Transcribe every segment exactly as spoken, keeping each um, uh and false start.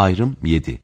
Ayrım yedi.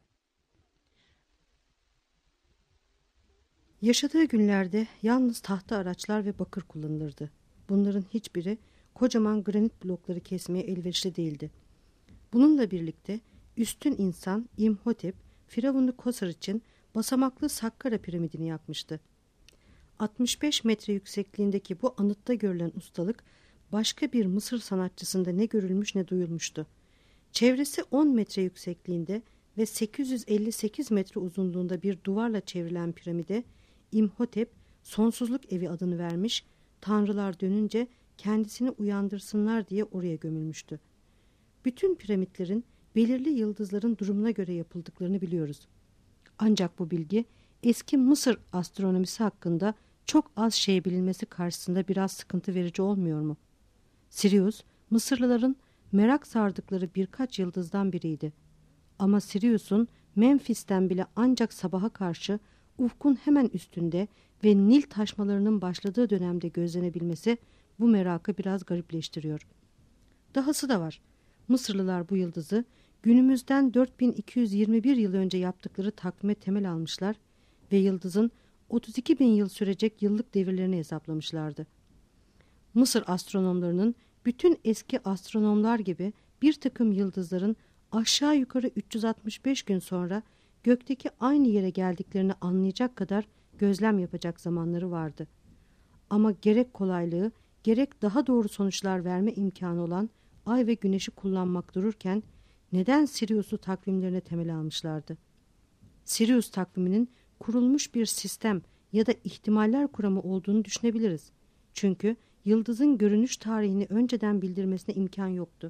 Yaşadığı günlerde yalnız tahta araçlar ve bakır kullanılırdı. Bunların hiçbiri kocaman granit blokları kesmeye elverişli değildi. Bununla birlikte üstün insan İmhotep, Firavunu Kosar için basamaklı Sakkara piramidini yapmıştı. altmış beş metre yüksekliğindeki bu anıtta görülen ustalık başka bir Mısır sanatçısında ne görülmüş ne duyulmuştu. Çevresi on metre yüksekliğinde ve sekiz yüz elli sekiz metre uzunluğunda bir duvarla çevrilen piramide İmhotep sonsuzluk evi adını vermiş, tanrılar dönünce kendisini uyandırsınlar diye oraya gömülmüştü. Bütün piramitlerin belirli yıldızların durumuna göre yapıldıklarını biliyoruz. Ancak bu bilgi eski Mısır astronomisi hakkında çok az şey bilinmesi karşısında biraz sıkıntı verici olmuyor mu? Sirius, Mısırlıların merak sardıkları birkaç yıldızdan biriydi. Ama Sirius'un Memphis'ten bile ancak sabaha karşı ufkun hemen üstünde ve Nil taşmalarının başladığı dönemde gözlenebilmesi bu merakı biraz garipleştiriyor. Dahası da var. Mısırlılar bu yıldızı günümüzden dört bin iki yüz yirmi bir yıl önce yaptıkları takvime temel almışlar ve yıldızın otuz iki bin yıl sürecek yıllık devirlerini hesaplamışlardı. Mısır astronomlarının bütün eski astronomlar gibi bir takım yıldızların aşağı yukarı üç yüz altmış beş gün sonra gökteki aynı yere geldiklerini anlayacak kadar gözlem yapacak zamanları vardı. Ama gerek kolaylığı gerek daha doğru sonuçlar verme imkanı olan ay ve güneşi kullanmak dururken neden Sirius'u takvimlerine temel almışlardı? Sirius takviminin kurulmuş bir sistem ya da ihtimaller kuramı olduğunu düşünebiliriz. Çünkü yıldızın görünüş tarihini önceden bildirmesine imkan yoktu.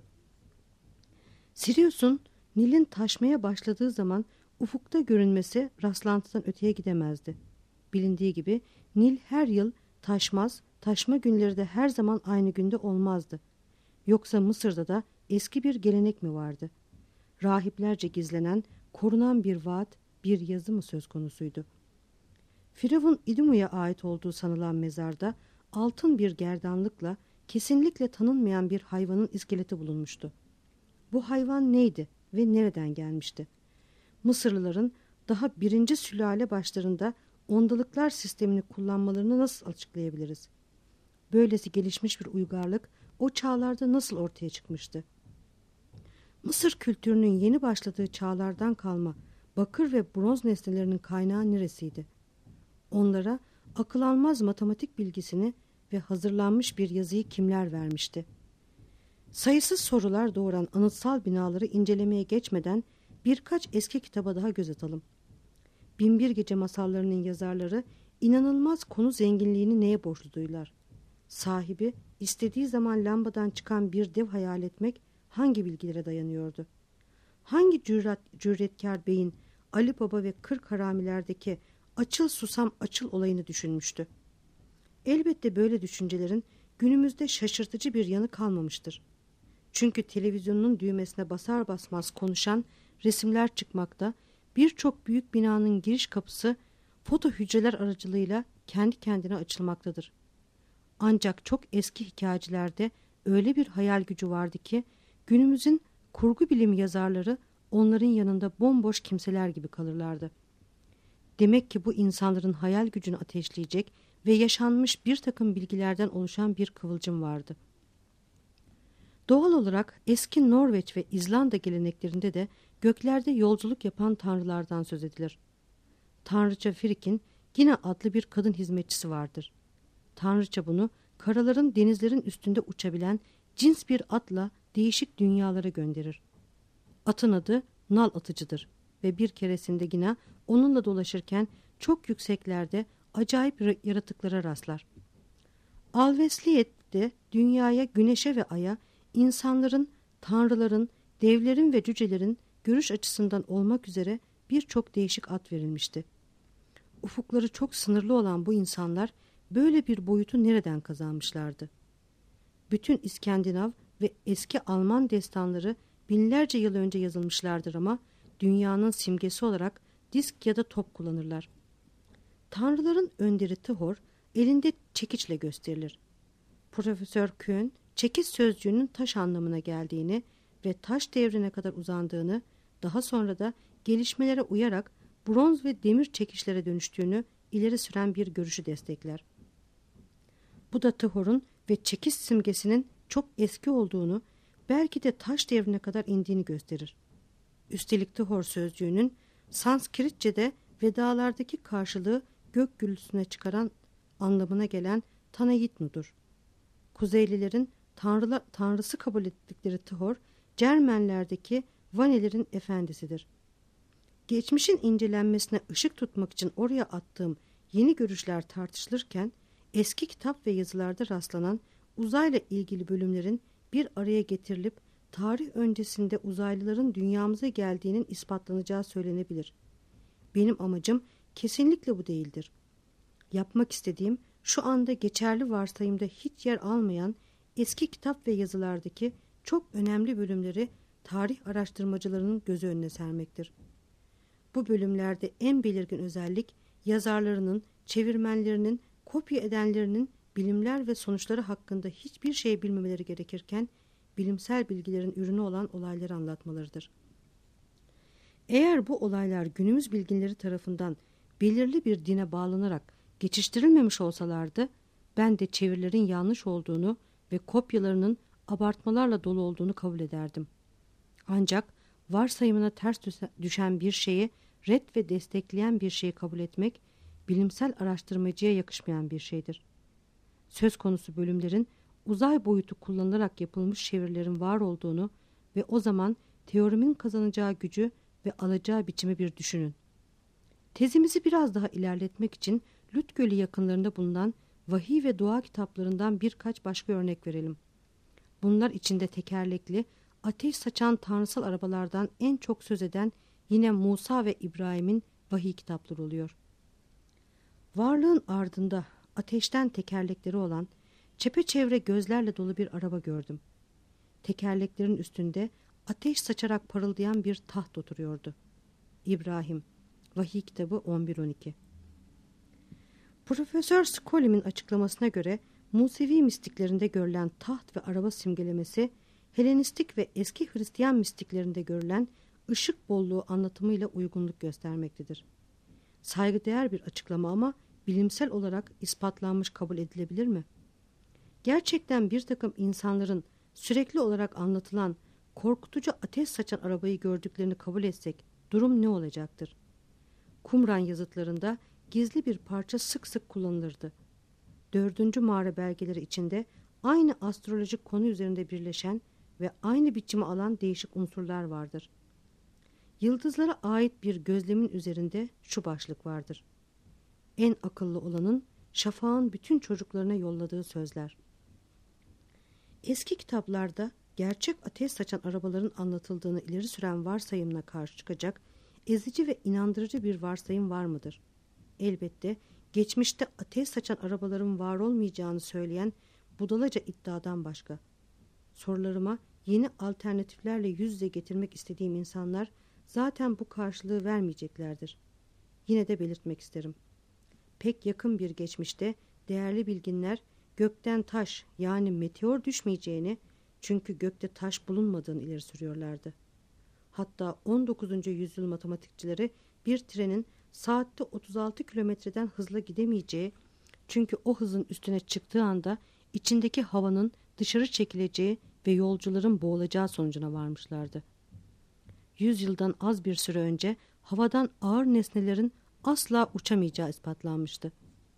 Sirius'un Nil'in taşmaya başladığı zaman ufukta görünmesi rastlantıdan öteye gidemezdi. Bilindiği gibi Nil her yıl taşmaz, taşma günleri de her zaman aynı günde olmazdı. Yoksa Mısır'da da eski bir gelenek mi vardı? Rahiplerce gizlenen, korunan bir vaat, bir yazı mı söz konusuydu? Firavun İdumu'ya ait olduğu sanılan mezarda altın bir gerdanlıkla kesinlikle tanınmayan bir hayvanın iskeleti bulunmuştu. Bu hayvan neydi ve nereden gelmişti? Mısırlıların daha birinci sülale başlarında ondalıklar sistemini kullanmalarını nasıl açıklayabiliriz? Böylesi gelişmiş bir uygarlık o çağlarda nasıl ortaya çıkmıştı? Mısır kültürünün yeni başladığı çağlardan kalma bakır ve bronz nesnelerinin kaynağı neresiydi? Onlara akıl almaz matematik bilgisini ve hazırlanmış bir yazıyı kimler vermişti? Sayısız sorular doğuran anıtsal binaları incelemeye geçmeden birkaç eski kitaba daha göz atalım. Binbir Gece masallarının yazarları inanılmaz konu zenginliğini neye borçluduylar? Sahibi istediği zaman lambadan çıkan bir dev hayal etmek hangi bilgilere dayanıyordu? Hangi cüret, cüretkar beyin Ali Baba ve Kırk Haramilerdeki açıl susam açıl olayını düşünmüştü? Elbette böyle düşüncelerin günümüzde şaşırtıcı bir yanı kalmamıştır. Çünkü televizyonun düğmesine basar basmaz konuşan resimler çıkmakta, birçok büyük binanın giriş kapısı foto hücreler aracılığıyla kendi kendine açılmaktadır. Ancak çok eski hikayecilerde öyle bir hayal gücü vardı ki günümüzün kurgu bilimi yazarları onların yanında bomboş kimseler gibi kalırlardı. Demek ki bu insanların hayal gücünü ateşleyecek ve yaşanmış bir takım bilgilerden oluşan bir kıvılcım vardı. Doğal olarak eski Norveç ve İzlanda geleneklerinde de göklerde yolculuk yapan tanrılardan söz edilir. Tanrıça Frig'in Gina adlı bir kadın hizmetçisi vardır. Tanrıça bunu karaların denizlerin üstünde uçabilen cins bir atla değişik dünyalara gönderir. Atın adı nal atıcıdır ve bir keresinde Gina onunla dolaşırken çok yükseklerde acayip yaratıklara rastlar. Alvesliyet de dünyaya, güneşe ve aya insanların, tanrıların, devlerin ve cücelerin görüş açısından olmak üzere birçok değişik ad verilmişti. Ufukları çok sınırlı olan bu insanlar böyle bir boyutu nereden kazanmışlardı? Bütün İskandinav ve eski Alman destanları binlerce yıl önce yazılmışlardır ama dünyanın simgesi olarak disk ya da top kullanırlar. Tanrıların önderi Thor elinde çekiçle gösterilir. Profesör Kuhn, çekiç sözcüğünün taş anlamına geldiğini ve taş devrine kadar uzandığını, daha sonra da gelişmelere uyarak bronz ve demir çekişlere dönüştüğünü ileri süren bir görüşü destekler. Bu da Tıhor'un ve çekiş simgesinin çok eski olduğunu, belki de taş devrine kadar indiğini gösterir. Üstelik Tıhor sözcüğünün Sanskritçe'de vedalardaki karşılığı gök gürültüsüne çıkaran anlamına gelen Tanayitnu'dur. Kuzeylilerin tanrıla, tanrısı kabul ettikleri Tıhor, Cermenlerdeki Vanelerin efendisidir. Geçmişin incelenmesine ışık tutmak için oraya attığım yeni görüşler tartışılırken, eski kitap ve yazılarda rastlanan uzayla ilgili bölümlerin bir araya getirilip tarih öncesinde uzaylıların dünyamıza geldiğinin ispatlanacağı söylenebilir. Benim amacım kesinlikle bu değildir. Yapmak istediğim, şu anda geçerli varsayımda hiç yer almayan eski kitap ve yazılardaki çok önemli bölümleri tarih araştırmacılarının gözü önüne sermektir. Bu bölümlerde en belirgin özellik, yazarlarının, çevirmenlerinin, kopya edenlerinin bilimler ve sonuçları hakkında hiçbir şey bilmemeleri gerekirken, bilimsel bilgilerin ürünü olan olayları anlatmalarıdır. Eğer bu olaylar günümüz bilginleri tarafından belirli bir dine bağlanarak geçiştirilmemiş olsalardı, ben de çevirilerin yanlış olduğunu ve kopyalarının abartmalarla dolu olduğunu kabul ederdim. Ancak varsayımına ters düşen bir şeyi red ve destekleyen bir şeyi kabul etmek, bilimsel araştırmacıya yakışmayan bir şeydir. Söz konusu bölümlerin uzay boyutu kullanılarak yapılmış çevirilerin var olduğunu ve o zaman teorimin kazanacağı gücü ve alacağı biçimi bir düşünün. Tezimizi biraz daha ilerletmek için Lüt Gölü yakınlarında bulunan vahiy ve dua kitaplarından birkaç başka örnek verelim. Bunlar içinde tekerlekli, ateş saçan tanrısal arabalardan en çok söz eden yine Musa ve İbrahim'in vahiy kitapları oluyor. Varlığın ardında ateşten tekerlekleri olan, çepeçevre gözlerle dolu bir araba gördüm. Tekerleklerin üstünde ateş saçarak parıldayan bir taht oturuyordu. İbrahim, Vahiy kitabı on bir on iki. Profesör Skollim'in açıklamasına göre Musevi mistiklerinde görülen taht ve araba simgelemesi, Helenistik ve eski Hristiyan mistiklerinde görülen ışık bolluğu anlatımıyla uygunluk göstermektedir. Saygıdeğer bir açıklama ama bilimsel olarak ispatlanmış kabul edilebilir mi? Gerçekten bir takım insanların sürekli olarak anlatılan korkutucu ateş saçan arabayı gördüklerini kabul etsek durum ne olacaktır? Qumran yazıtlarında gizli bir parça sık sık kullanılırdı. Dördüncü mağara belgeleri içinde aynı astrolojik konu üzerinde birleşen ve aynı biçimi alan değişik unsurlar vardır. Yıldızlara ait bir gözlemin üzerinde şu başlık vardır: en akıllı olanın şafağın bütün çocuklarına yolladığı sözler. Eski kitaplarda gerçek ateş saçan arabaların anlatıldığını ileri süren varsayımına karşı çıkacak ezici ve inandırıcı bir varsayım var mıdır? Elbette geçmişte ateş saçan arabaların var olmayacağını söyleyen budalaca iddiadan başka. Sorularıma yeni alternatiflerle yüz yüze getirmek istediğim insanlar zaten bu karşılığı vermeyeceklerdir. Yine de belirtmek isterim. Pek yakın bir geçmişte değerli bilginler gökten taş yani meteor düşmeyeceğini, çünkü gökte taş bulunmadığını ileri sürüyorlardı. Hatta on dokuzuncu yüzyıl matematikçileri bir trenin saatte otuz altı kilometreden hızla gidemeyeceği, çünkü o hızın üstüne çıktığı anda içindeki havanın dışarı çekileceği ve yolcuların boğulacağı sonucuna varmışlardı. Yüz yıldan az bir süre önce havadan ağır nesnelerin asla uçamayacağı ispatlanmıştı.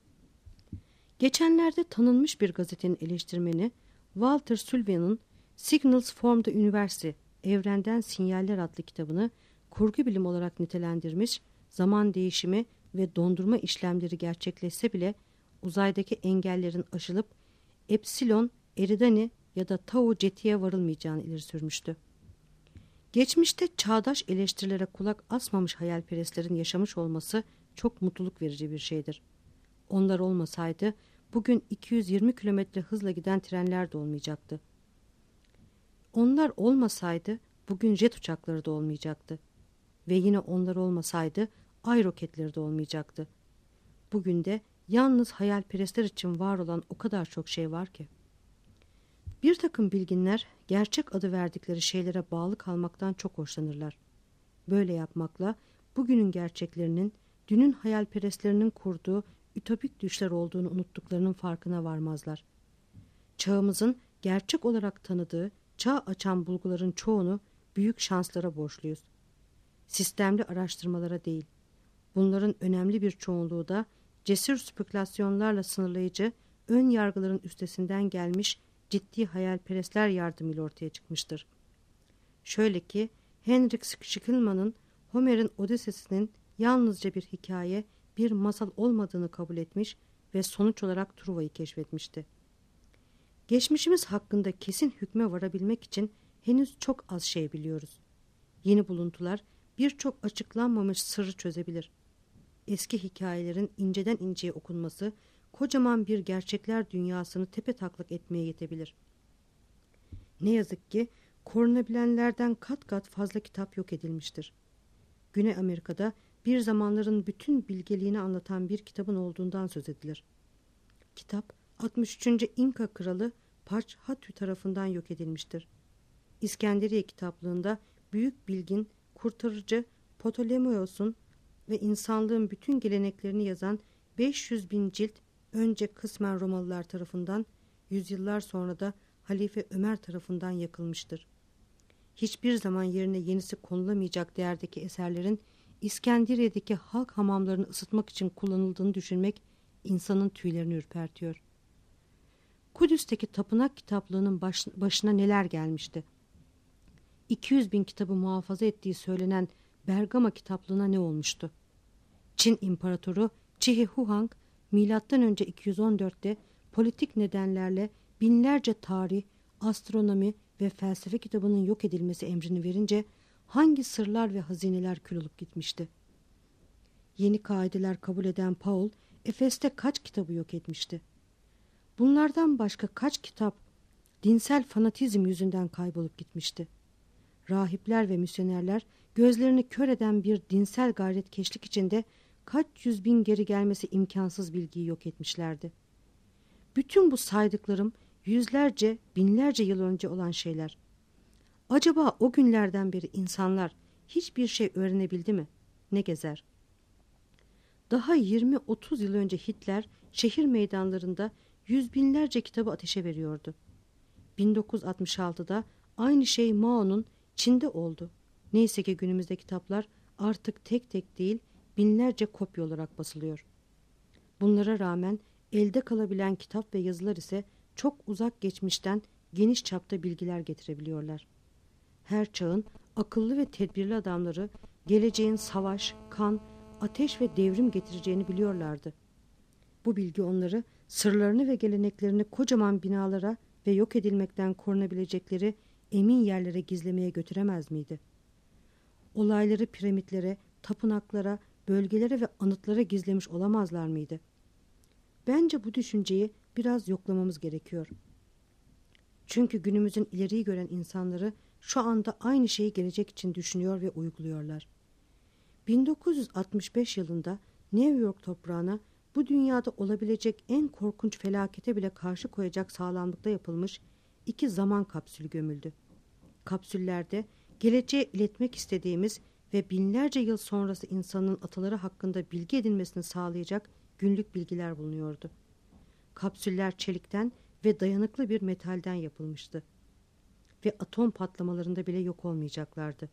Geçenlerde tanınmış bir gazetenin eleştirmeni Walter Sullivan'ın Signals from the Universe, Evrenden Sinyaller adlı kitabını kurgu bilim olarak nitelendirmiş, zaman değişimi ve dondurma işlemleri gerçekleşse bile uzaydaki engellerin aşılıp Epsilon, Eridani ya da Tau Ceti'ye varılmayacağını ileri sürmüştü. Geçmişte çağdaş eleştirilere kulak asmamış hayalperestlerin yaşamış olması çok mutluluk verici bir şeydir. Onlar olmasaydı bugün iki yüz yirmi kilometre hızla giden trenler de olmayacaktı. Onlar olmasaydı bugün jet uçakları da olmayacaktı. Ve yine onlar olmasaydı ay roketleri de olmayacaktı. Bugün de yalnız hayalperestler için var olan o kadar çok şey var ki. Bir takım bilginler gerçek adı verdikleri şeylere bağlı kalmaktan çok hoşlanırlar. Böyle yapmakla bugünün gerçeklerinin, dünün hayalperestlerinin kurduğu ütopik düşler olduğunu unuttuklarının farkına varmazlar. Çağımızın gerçek olarak tanıdığı, çağ açan bulguların çoğunu büyük şanslara borçluyuz. Sistemli araştırmalara değil. Bunların önemli bir çoğunluğu da cesur spekülasyonlarla sınırlayıcı, ön yargıların üstesinden gelmiş ciddi hayalperestler yardımıyla ortaya çıkmıştır. Şöyle ki Henrik Schliemann Homer'in Odysseus'inin yalnızca bir hikaye, bir masal olmadığını kabul etmiş ve sonuç olarak Truva'yı keşfetmişti. Geçmişimiz hakkında kesin hükme varabilmek için henüz çok az şey biliyoruz. Yeni buluntular birçok açıklanmamış sırrı çözebilir. Eski hikayelerin inceden inceye okunması kocaman bir gerçekler dünyasını tepetaklak etmeye yetebilir. Ne yazık ki korunabilenlerden kat kat fazla kitap yok edilmiştir. Güney Amerika'da bir zamanların bütün bilgeliğini anlatan bir kitabın olduğundan söz edilir. Kitap altmış üçüncü İnka kralı Parchhatü tarafından yok edilmiştir. İskenderiye kitaplığında büyük bilgin, kurtarıcı Ptolemaios'un ve insanlığın bütün geleneklerini yazan beş yüz bin cilt önce kısmen Romalılar tarafından, yüzyıllar sonra da Halife Ömer tarafından yakılmıştır. Hiçbir zaman yerine yenisi konulamayacak değerdeki eserlerin İskenderiye'deki halk hamamlarını ısıtmak için kullanıldığını düşünmek insanın tüylerini ürpertiyor. Kudüs'teki tapınak kitaplığının baş, başına neler gelmişti? iki yüz bin kitabı muhafaza ettiği söylenen Bergama kitaplığına ne olmuştu? Çin İmparatoru Çihi Huang milattan önce iki yüz on dörtte politik nedenlerle binlerce tarih, astronomi ve felsefe kitabının yok edilmesi emrini verince hangi sırlar ve hazineler kül olup gitmişti? Yeni kaideler kabul eden Paul, Efes'te kaç kitabı yok etmişti? Bunlardan başka kaç kitap dinsel fanatizm yüzünden kaybolup gitmişti? Rahipler ve misyonerler gözlerini kör eden bir dinsel gayretkeşlik içinde kaç yüz bin geri gelmesi imkansız bilgiyi yok etmişlerdi. Bütün bu saydıklarım yüzlerce, binlerce yıl önce olan şeyler. Acaba o günlerden beri insanlar hiçbir şey öğrenebildi mi? Ne gezer? Daha yirmi otuz yıl önce Hitler şehir meydanlarında yüz binlerce kitabı ateşe veriyordu. bin dokuz yüz altmış altıda aynı şey Mao'nun Çin'de oldu. Neyse ki günümüzde kitaplar artık tek tek değil binlerce kopya olarak basılıyor. Bunlara rağmen elde kalabilen kitap ve yazılar ise çok uzak geçmişten geniş çapta bilgiler getirebiliyorlar. Her çağın akıllı ve tedbirli adamları geleceğin savaş, kan, ateş ve devrim getireceğini biliyorlardı. Bu bilgi onları sırlarını ve geleneklerini kocaman binalara ve yok edilmekten korunabilecekleri emin yerlere gizlemeye götüremez miydi? Olayları piramitlere, tapınaklara, bölgelere ve anıtlara gizlemiş olamazlar mıydı? Bence bu düşünceyi biraz yoklamamız gerekiyor. Çünkü günümüzün ileriyi gören insanları şu anda aynı şeyi gelecek için düşünüyor ve uyguluyorlar. bin dokuz yüz altmış beş yılında New York toprağına bu dünyada olabilecek en korkunç felakete bile karşı koyacak sağlamlıkta yapılmış iki zaman kapsülü gömüldü. Kapsüllerde geleceğe iletmek istediğimiz ve binlerce yıl sonrası insanın ataları hakkında bilgi edinmesini sağlayacak günlük bilgiler bulunuyordu. Kapsüller çelikten ve dayanıklı bir metalden yapılmıştı. Ve atom patlamalarında bile yok olmayacaklardı.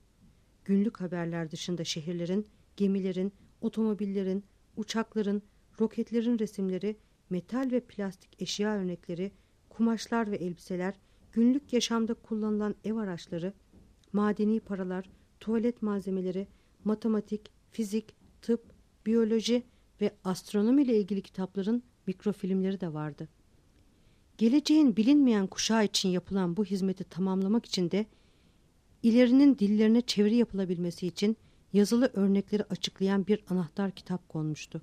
Günlük haberler dışında şehirlerin, gemilerin, otomobillerin, uçakların, roketlerin resimleri, metal ve plastik eşya örnekleri, kumaşlar ve elbiseler, günlük yaşamda kullanılan ev araçları, madeni paralar, tuvalet malzemeleri, matematik, fizik, tıp, biyoloji ve astronomi ile ilgili kitapların mikrofilmleri de vardı. Geleceğin bilinmeyen kuşağı için yapılan bu hizmeti tamamlamak için de ilerinin dillerine çeviri yapılabilmesi için yazılı örnekleri açıklayan bir anahtar kitap konmuştu.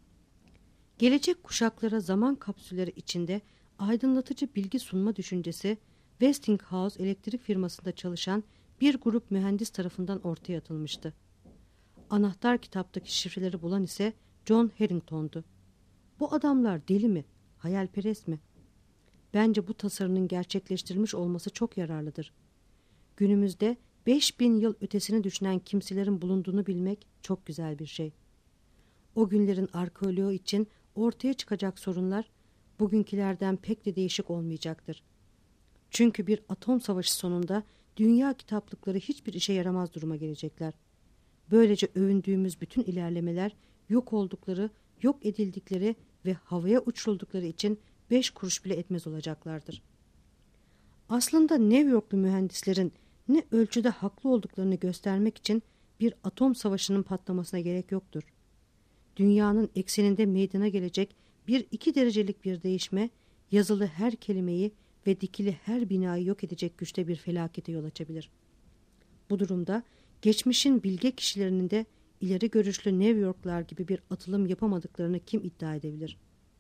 Gelecek kuşaklara zaman kapsülleri içinde aydınlatıcı bilgi sunma düşüncesi Westinghouse elektrik firmasında çalışan bir grup mühendis tarafından ortaya atılmıştı. Anahtar kitaptaki şifreleri bulan ise John Harrington'du. Bu adamlar deli mi, hayalperest mi? Bence bu tasarının gerçekleştirilmiş olması çok yararlıdır. Günümüzde beş bin yıl ötesini düşünen kimselerin bulunduğunu bilmek çok güzel bir şey. O günlerin arkeoloğu için ortaya çıkacak sorunlar bugünkülerden pek de değişik olmayacaktır. Çünkü bir atom savaşı sonunda dünya kitaplıkları hiçbir işe yaramaz duruma gelecekler. Böylece övündüğümüz bütün ilerlemeler yok oldukları, yok edildikleri ve havaya uçuruldukları için beş kuruş bile etmez olacaklardır. Aslında New Yorklu mühendislerin ne ölçüde haklı olduklarını göstermek için bir atom savaşının patlamasına gerek yoktur. Dünyanın ekseninde meydana gelecek bir iki derecelik bir değişme, yazılı her kelimeyi ve dikili her binayı yok edecek güçte bir felakete yol açabilir. Bu durumda geçmişin bilge kişilerinin de ileri görüşlü New Yorklar gibi bir atılım yapamadıklarını kim iddia edebilir?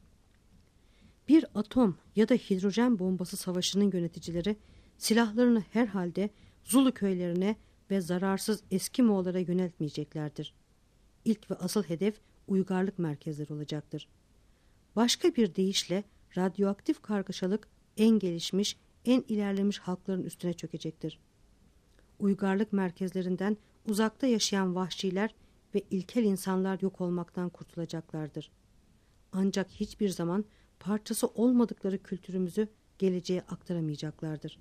Bir atom ya da hidrojen bombası savaşının yöneticileri silahlarını herhalde Zulu köylerine ve zararsız Eskimoğullara yöneltmeyeceklerdir. İlk ve asıl hedef uygarlık merkezleri olacaktır. Başka bir deyişle radyoaktif kargaşalık en gelişmiş, en ilerlemiş halkların üstüne çökecektir. Uygarlık merkezlerinden uzakta yaşayan vahşiler ve ilkel insanlar yok olmaktan kurtulacaklardır. Ancak hiçbir zaman parçası olmadıkları kültürümüzü geleceğe aktaramayacaklardır.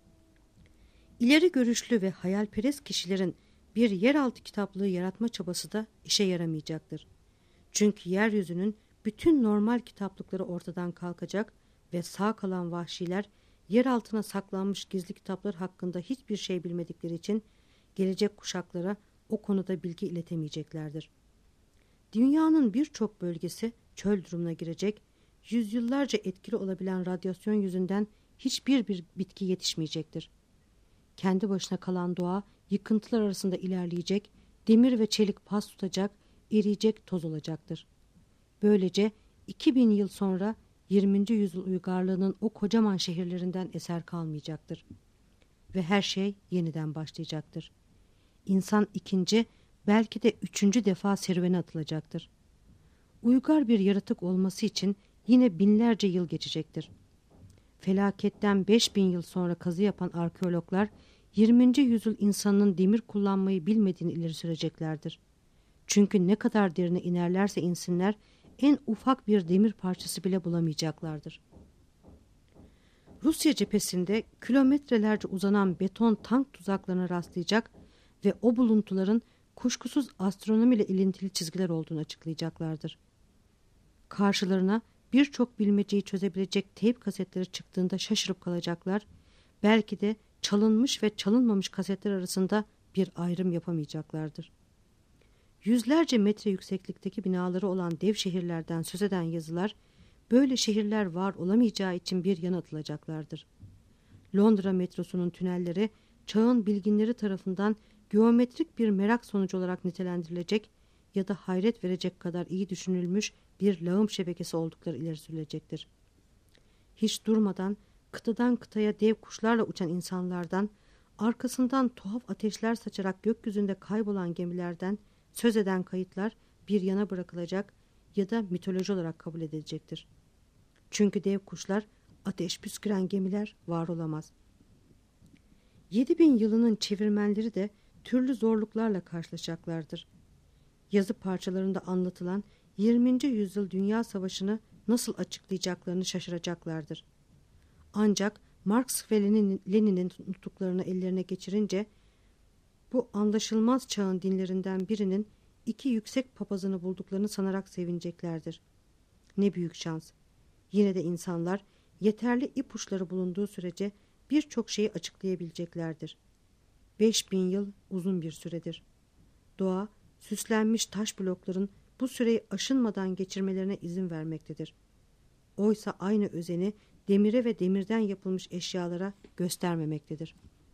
İleri görüşlü ve hayalperest kişilerin bir yeraltı kitaplığı yaratma çabası da işe yaramayacaktır. Çünkü yeryüzünün bütün normal kitaplıkları ortadan kalkacak ve sağ kalan vahşiler yer altına saklanmış gizli kitaplar hakkında hiçbir şey bilmedikleri için gelecek kuşaklara o konuda bilgi iletemeyeceklerdir. Dünyanın birçok bölgesi çöl durumuna girecek, yüzyıllarca etkili olabilen radyasyon yüzünden hiçbir bir bitki yetişmeyecektir. Kendi başına kalan doğa yıkıntılar arasında ilerleyecek, demir ve çelik pas tutacak, eriyecek, toz olacaktır. Böylece iki bin yıl sonra yirminci yüzyıl uygarlığının o kocaman şehirlerinden eser kalmayacaktır. Ve her şey yeniden başlayacaktır. İnsan ikinci, belki de üçüncü defa serüvene atılacaktır. Uygar bir yaratık olması için yine binlerce yıl geçecektir. Felaketten beş bin yıl sonra kazı yapan arkeologlar yirminci yüzyıl insanının demir kullanmayı bilmediğini ileri süreceklerdir. Çünkü ne kadar derine inerlerse insinler en ufak bir demir parçası bile bulamayacaklardır. Rusya cephesinde kilometrelerce uzanan beton tank tuzaklarına rastlayacak ve o buluntuların kuşkusuz astronomiyle ilintili çizgiler olduğunu açıklayacaklardır. Karşılarına birçok bilmeceyi çözebilecek teyp kasetleri çıktığında şaşırıp kalacaklar, belki de çalınmış ve çalınmamış kasetler arasında bir ayrım yapamayacaklardır. Yüzlerce metre yükseklikteki binaları olan dev şehirlerden söz eden yazılar, böyle şehirler var olamayacağı için bir yana atılacaklardır. Londra metrosunun tünelleri, çağın bilginleri tarafından geometrik bir merak sonucu olarak nitelendirilecek ya da hayret verecek kadar iyi düşünülmüş bir lağım şebekesi oldukları ileri sürülecektir. Hiç durmadan kıtadan kıtaya dev kuşlarla uçan insanlardan, arkasından tuhaf ateşler saçarak gökyüzünde kaybolan gemilerden söz eden kayıtlar bir yana bırakılacak ya da mitoloji olarak kabul edilecektir. Çünkü dev kuşlar, ateş püsküren gemiler var olamaz. Yedi bin yılının çevirmenleri de türlü zorluklarla karşılaşacaklardır. Yazı parçalarında anlatılan yirminci yüzyıl Dünya Savaşı'nı nasıl açıklayacaklarını şaşıracaklardır. Ancak Marx ve Lenin, Lenin'in nutuklarını ellerine geçirince bu anlaşılmaz çağın dinlerinden birinin iki yüksek papazını bulduklarını sanarak sevineceklerdir. Ne büyük şans. Yine de insanlar yeterli ipuçları bulunduğu sürece birçok şeyi açıklayabileceklerdir. Beş bin yıl uzun bir süredir. Doğa, süslenmiş taş blokların bu süreyi aşınmadan geçirmelerine izin vermektedir. Oysa aynı özeni demire ve demirden yapılmış eşyalara göstermemektedir.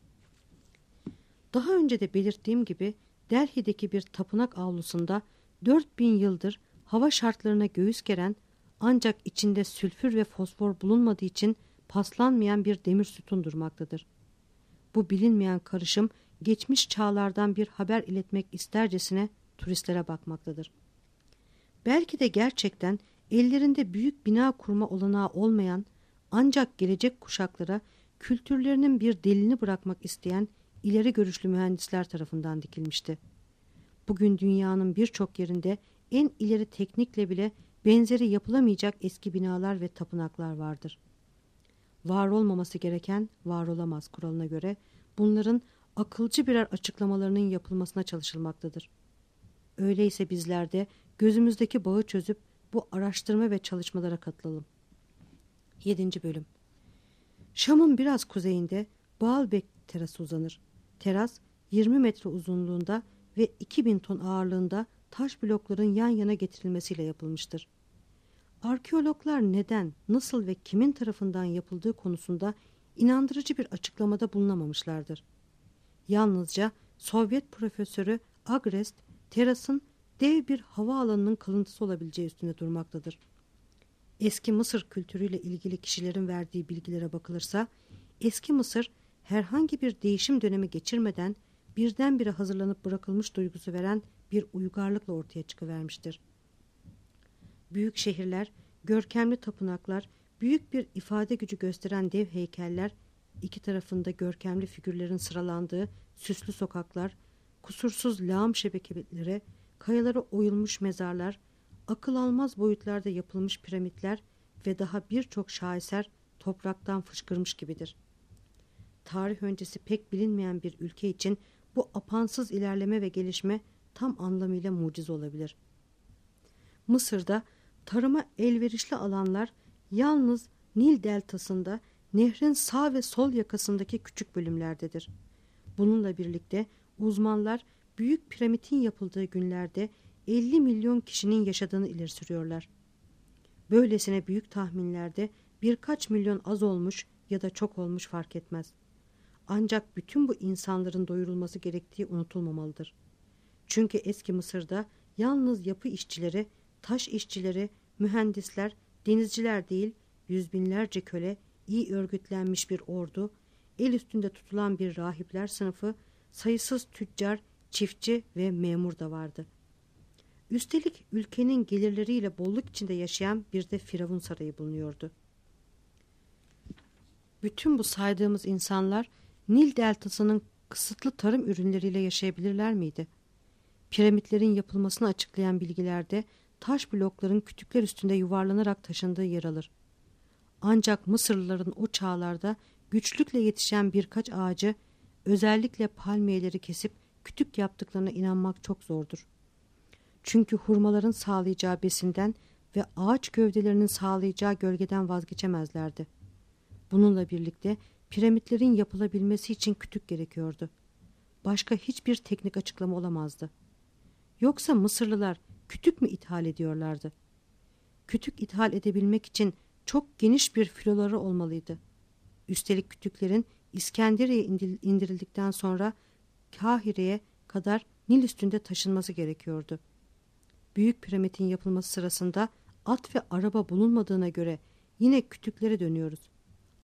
Daha önce de belirttiğim gibi Delhi'deki bir tapınak avlusunda dört bin yıldır hava şartlarına göğüs geren ancak içinde sülfür ve fosfor bulunmadığı için paslanmayan bir demir sütun durmaktadır. Bu bilinmeyen karışım geçmiş çağlardan bir haber iletmek istercesine turistlere bakmaktadır. Belki de gerçekten ellerinde büyük bina kurma olanağı olmayan ancak gelecek kuşaklara kültürlerinin bir delini bırakmak isteyen ileri görüşlü mühendisler tarafından dikilmişti. Bugün dünyanın birçok yerinde en ileri teknikle bile benzeri yapılamayacak eski binalar ve tapınaklar vardır. Var olmaması gereken var olamaz kuralına göre bunların akılcı birer açıklamalarının yapılmasına çalışılmaktadır. Öyleyse bizler de gözümüzdeki bağı çözüp bu araştırma ve çalışmalara katılalım. yedinci Bölüm. Şam'ın biraz kuzeyinde Baalbek terası uzanır. Teras yirmi metre uzunluğunda ve iki bin ton ağırlığında taş blokların yan yana getirilmesiyle yapılmıştır. Arkeologlar neden, nasıl ve kimin tarafından yapıldığı konusunda inandırıcı bir açıklamada bulunamamışlardır. Yalnızca Sovyet profesörü Agrest, terasın dev bir havaalanının kalıntısı olabileceği üstünde durmaktadır. Eski Mısır kültürüyle ilgili kişilerin verdiği bilgilere bakılırsa, eski Mısır herhangi bir değişim dönemi geçirmeden birdenbire hazırlanıp bırakılmış duygusu veren bir uygarlıkla ortaya çıkıvermiştir. Büyük şehirler, görkemli tapınaklar, büyük bir ifade gücü gösteren dev heykeller, iki tarafında görkemli figürlerin sıralandığı süslü sokaklar, kusursuz lağım şebekeleri, kayalara oyulmuş mezarlar, akıl almaz boyutlarda yapılmış piramitler ve daha birçok şaheser topraktan fışkırmış gibidir. Tarih öncesi pek bilinmeyen bir ülke için bu apansız ilerleme ve gelişme tam anlamıyla mucize olabilir. Mısır'da tarıma elverişli alanlar yalnız Nil deltasında nehrin sağ ve sol yakasındaki küçük bölümlerdedir. Bununla birlikte uzmanlar büyük piramidin yapıldığı günlerde elli milyon kişinin yaşadığını ileri sürüyorlar. Böylesine büyük tahminlerde birkaç milyon az olmuş ya da çok olmuş fark etmez. Ancak bütün bu insanların doyurulması gerektiği unutulmamalıdır. Çünkü eski Mısır'da yalnız yapı işçileri, taş işçileri, mühendisler, denizciler değil, yüz binlerce köle, iyi örgütlenmiş bir ordu, el üstünde tutulan bir rahipler sınıfı, sayısız tüccar, çiftçi ve memur da vardı. Üstelik ülkenin gelirleriyle bolluk içinde yaşayan bir de Firavun sarayı bulunuyordu. Bütün bu saydığımız insanlar Nil deltasının kısıtlı tarım ürünleriyle yaşayabilirler miydi? Piramitlerin yapılmasını açıklayan bilgilerde taş blokların kütükler üstünde yuvarlanarak taşındığı yer alır. Ancak Mısırlıların o çağlarda güçlükle yetişen birkaç ağacı, özellikle palmiyeleri kesip kütük yaptıklarına inanmak çok zordur. Çünkü hurmaların sağlayacağı besinden ve ağaç gövdelerinin sağlayacağı gölgeden vazgeçemezlerdi. Bununla birlikte piramitlerin yapılabilmesi için kütük gerekiyordu. Başka hiçbir teknik açıklama olamazdı. Yoksa Mısırlılar kütük mü ithal ediyorlardı? Kütük ithal edebilmek için çok geniş bir filoları olmalıydı. Üstelik kütüklerin İskenderiye indirildikten sonra Kahire'ye kadar Nil üstünde taşınması gerekiyordu. Büyük piramidin yapılması sırasında at ve araba bulunmadığına göre yine kütüklere dönüyoruz.